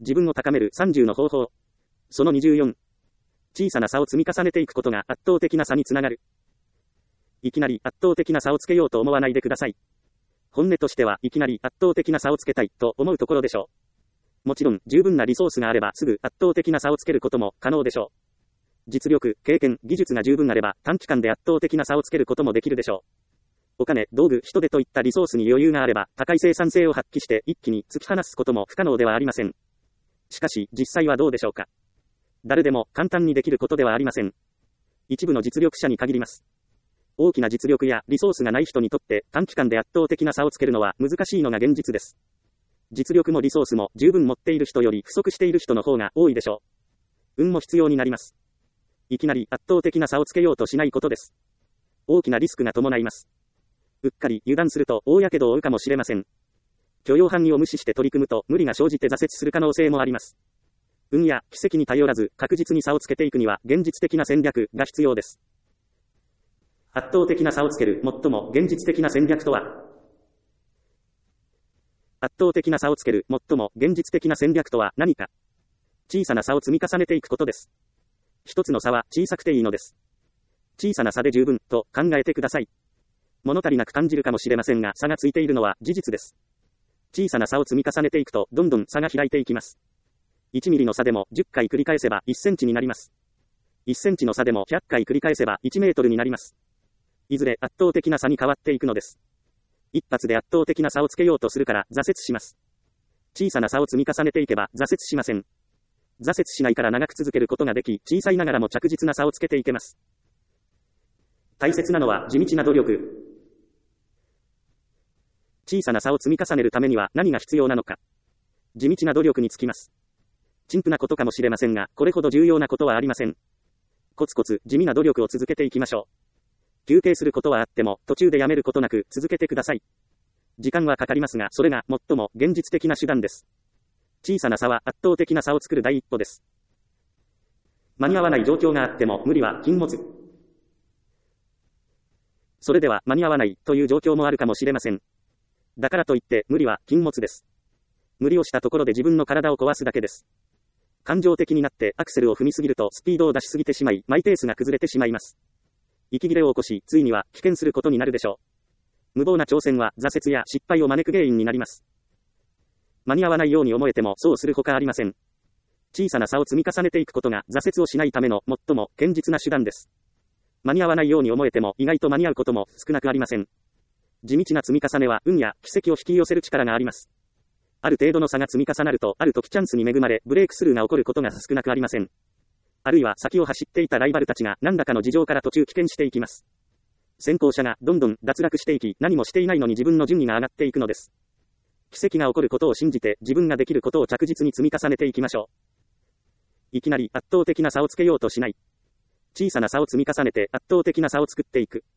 自分を高める30の方法。その24。小さな差を積み重ねていくことが圧倒的な差につながる。いきなり圧倒的な差をつけようと思わないでください。本音としてはいきなり圧倒的な差をつけたいと思うところでしょう。もちろん十分なリソースがあればすぐ圧倒的な差をつけることも可能でしょう。実力、経験、技術が十分あれば短期間で圧倒的な差をつけることもできるでしょう。お金、道具、人手といったリソースに余裕があれば高い生産性を発揮して一気に突き放すことも不可能ではありません。しかし実際はどうでしょうか。誰でも簡単にできることではありません。一部の実力者に限ります。大きな実力やリソースがない人にとって短期間で圧倒的な差をつけるのは難しいのが現実です。実力もリソースも十分持っている人より不足している人の方が多いでしょう。運も必要になります。いきなり圧倒的な差をつけようとしないことです。大きなリスクが伴います。うっかり油断すると大やけどを負うかもしれません。許容範囲を無視して取り組むと無理が生じて挫折する可能性もあります。運や奇跡に頼らず確実に差をつけていくには現実的な戦略が必要です。圧倒的な差をつける最も現実的な戦略とは。圧倒的な差をつける最も現実的な戦略とは何か。小さな差を積み重ねていくことです。一つの差は小さくていいのです。小さな差で十分と考えてください。物足りなく感じるかもしれませんが差がついているのは事実です。小さな差を積み重ねていくとどんどん差が開いていきます。1ミリの差でも10回繰り返せば1センチになります。1センチの差でも100回繰り返せば1メートルになります。いずれ圧倒的な差に変わっていくのです。一発で圧倒的な差をつけようとするから挫折します。小さな差を積み重ねていけば挫折しません。挫折しないから長く続けることができ、小さいながらも着実な差をつけていけます。大切なのは地道な努力。小さな差を積み重ねるためには何が必要なのか。地道な努力につきます。陳腐なことかもしれませんが、これほど重要なことはありません。コツコツ地味な努力を続けていきましょう。休憩することはあっても、途中でやめることなく続けてください。時間はかかりますが、それが最も現実的な手段です。小さな差は圧倒的な差を作る第一歩です。間に合わない状況があっても、無理は禁物。それでは間に合わないという状況もあるかもしれません。だからといって、無理は禁物です。無理をしたところで自分の体を壊すだけです。感情的になってアクセルを踏みすぎるとスピードを出しすぎてしまい、マイペースが崩れてしまいます。息切れを起こし、ついには棄権することになるでしょう。無謀な挑戦は挫折や失敗を招く原因になります。間に合わないように思えてもそうするほかありません。小さな差を積み重ねていくことが挫折をしないための最も堅実な手段です。間に合わないように思えても意外と間に合うことも少なくありません。地道な積み重ねは運や奇跡を引き寄せる力があります。ある程度の差が積み重なると、ある時チャンスに恵まれ、ブレイクスルーが起こることが少なくありません。あるいは先を走っていたライバルたちが何らかの事情から途中棄権していきます。先行者がどんどん脱落していき、何もしていないのに自分の順位が上がっていくのです。奇跡が起こることを信じて、自分ができることを着実に積み重ねていきましょう。いきなり圧倒的な差をつけようとしない。小さな差を積み重ねて圧倒的な差を作っていく。